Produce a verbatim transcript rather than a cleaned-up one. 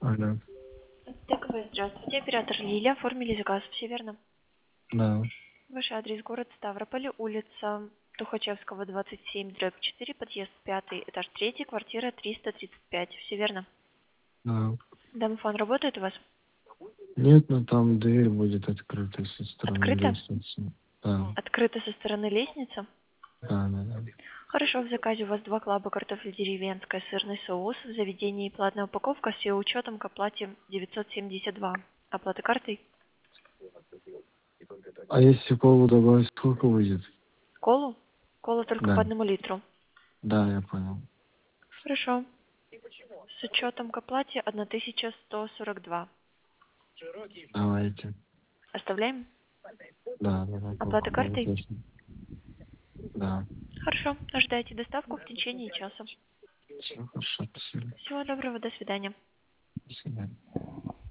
Алло. Так, вы здравствуйте, оператор Лилия. Оформили заказ, все верно? Да. Ваш адрес город Ставрополь, улица Тухачевского, двадцать семь, дробь четыре, подъезд пятый, этаж третий, квартира триста тридцать пять. Все верно? Да. Домофон работает у вас? Нет, но там дверь будет открыта со стороны Открыто? лестницы. Да. Открыто со стороны лестницы? Да, да, да. Хорошо, в заказе у вас два клаба картофель деревенская, сырный соус, в заведении платная упаковка с ее учетом к оплате девятьсот семьдесят два. Оплата картой? А если колу добавить, сколько выйдет? Колу? Кола только по Да. одному литру. Да, я понял. Хорошо. С учетом к оплате тысяча сто сорок два. Давайте. Оставляем? Да, да, да, Оплата Кока-Колу картой? точно. Да. Хорошо. Ожидайте доставку в течение часа. Все хорошо, спасибо. Всего доброго. До свидания. До свидания.